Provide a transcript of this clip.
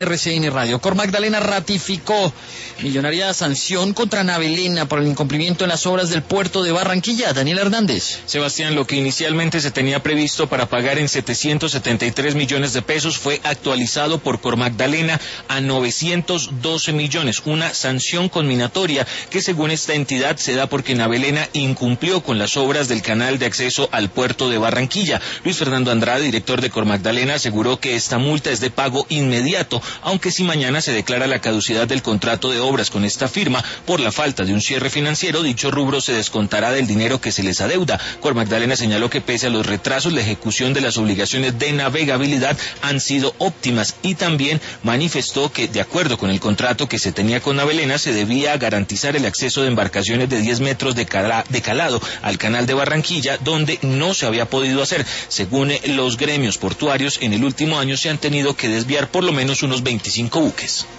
RCN Radio. Cor Magdalena ratificó millonaria sanción contra Navelena por el incumplimiento en las obras del puerto de Barranquilla. Daniel Hernández. Sebastián, lo que inicialmente se tenía previsto para pagar en 773 millones de pesos fue actualizado por Cor Magdalena a 912 millones, una sanción conminatoria que según esta entidad se da porque Navelena incumplió con las obras del canal de acceso al puerto de Barranquilla. Luis Fernando Andrade, director de Cor Magdalena, aseguró que esta multa es de pago inmediato, aunque si mañana se declara la caducidad del contrato de obras con esta firma por la falta de un cierre financiero, dicho rubro se descontará del dinero que se les adeuda. Cor Magdalena señaló que pese a los retrasos, la ejecución de las obligaciones de navegabilidad han sido óptimas y también manifestó que, de acuerdo con el contrato que se tenía con Navelena, se debía garantizar el acceso de embarcaciones de 10 metros de calado al canal de Barranquilla, donde no se había podido hacer. Según los gremios portuarios, en el último año se han tenido que desviar por lo menos unos 25 buques.